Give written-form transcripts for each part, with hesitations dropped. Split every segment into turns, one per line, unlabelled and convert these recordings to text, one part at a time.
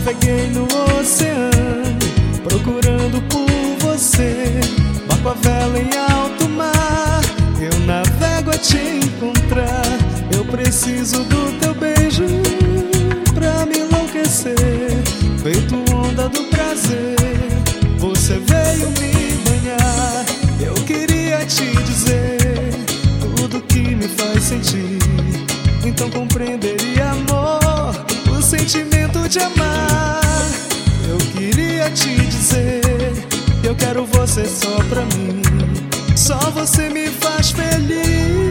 Naveguei no oceano, procurando por você. Barco a vela em alto mar, eu navego a te encontrar. Eu preciso do teu beijo pra me enlouquecer, feito onda do prazer. Você veio me banhar, eu queria te dizer tudo que me faz sentir. Então compreenderia, amor, o sentimento de amar. Eu queria te dizer que eu quero você só pra mim. Só você me faz feliz.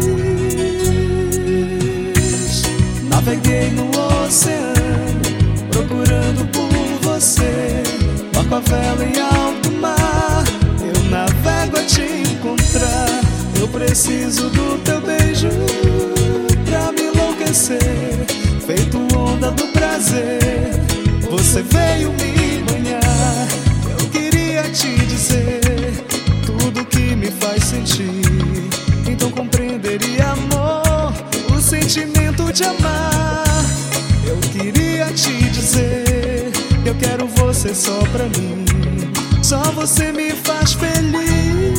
Naveguei no oceano, procurando por você. Barco a vela em alto mar, eu navego a te encontrar. Eu preciso do teu beijo pra me enlouquecer, feito onda do prazer. Você veio me banhar, eu queria te dizer tudo que me faz sentir. Então compreenderia, amor, o sentimento de amar. Eu queria te dizer que eu quero você só pra mim. Só você me faz feliz.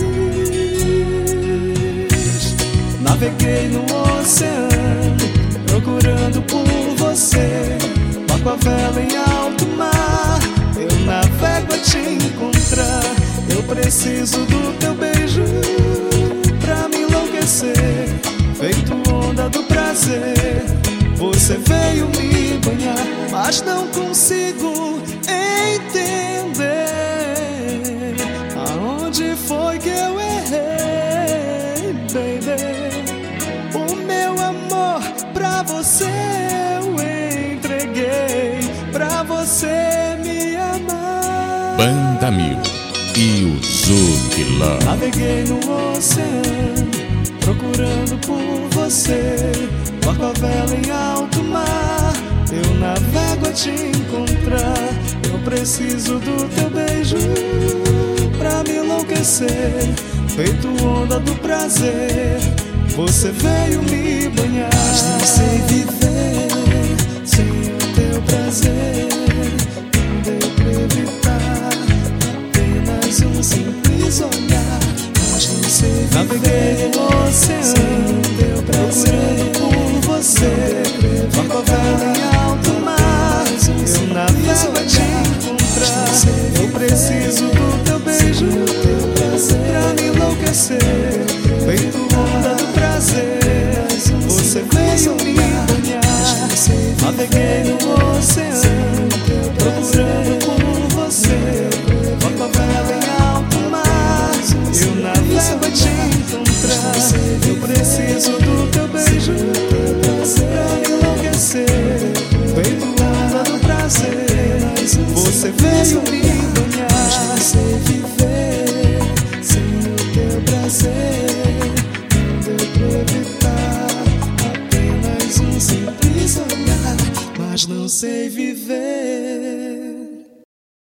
Naveguei no oceano, procurando por você. Barco a vela em alto mar, eu navego a te encontrar. Eu preciso do teu beijo pra me enlouquecer, feito onda do prazer. Você veio me banhar, mas não consigo entender aonde foi que eu errei, baby. O meu amor pra você eu entreguei, pra você me amar.
Banda Mil e o Zouk Love.
Naveguei no oceano, procurando por você. Barco a vela em alto mar, eu navego a te encontrar. Eu preciso do teu beijo pra me enlouquecer, feito onda do prazer. Você veio me banhar, mas não sei viver sem o teu prazer. Não deu pra evitar apenas um simples olhar, mas não sei viver. Naveguei no oceano, procurando por você. Barco a vela em alto mar, eu navego a te encontrar. Eu preciso do teu beijo pra me enlouquecer, feito onda do prazer. Você veio me banhar. Naveguei no oceano, procurando por você. Barco a vela em alto mar, eu navego a te encontrar. Eu preciso do teu beijo pra me enlouquecer, feito onda do prazer. Você veio me banhar, mas não sei viver sem o teu prazer. Não deu pra evitar apenas um simples olhar, mas não sei viver.